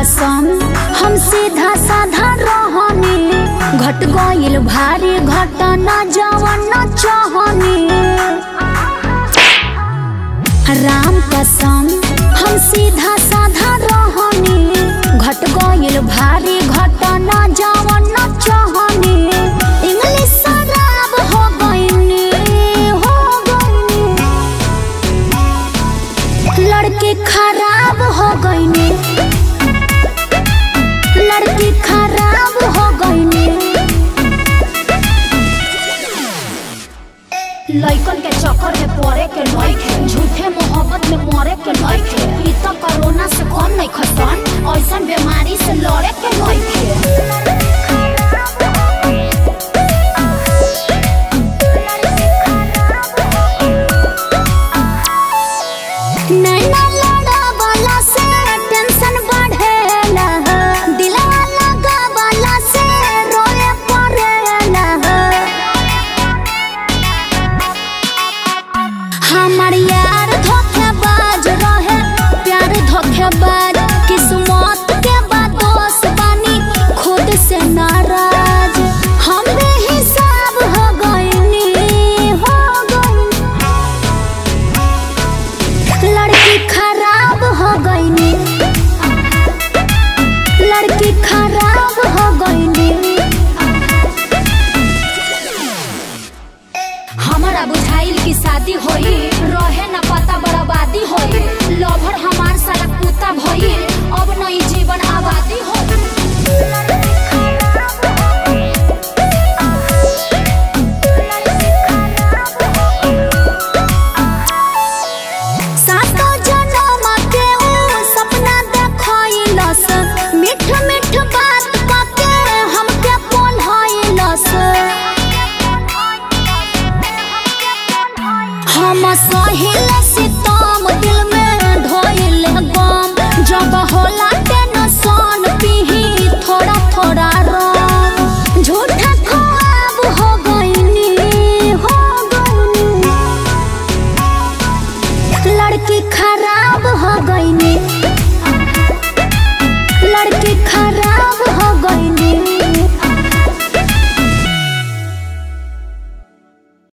कसम हम सीधा साधा रहनी, घट गइल भारी घटना जवन न चाहनी। राम कसम हम सीधा साधा रहनी, घट गइल भारी घटना जवन न चाहनी। इंग्लिश शराब हो गइनी, लड़की खराब हो गइनी, लड़की खराब हो गइनी। लइकन के चक्कर में पड़े के नइखे, झूठे मोहब्बत में मरे के नइखे। ई त कोरोना से कम नहीं खसन, ऐसन बीमारी से लड़े के नइखे। हमार यार धोखेबाज रहे, प्यार धोखेबाज, किस्मत के बादोस बानी, खुद से नाराज। हम बेहिसाब हो गइनी, लड़की खराब हो गइनी, लड़की खराब हो गइनी। हमारा बुझाइल की शादी होई, रहे न पता बर्बादी होई। लवर हमार साला कुत्ता भई, अब नई जीवन आबादी होई। सातो जन्म के ऊ सपना देखइलस, मीठ मीठ बात कके हमके पोल्हइलस। हम सहिल सितम, दिल में ढोइल गम, जब होला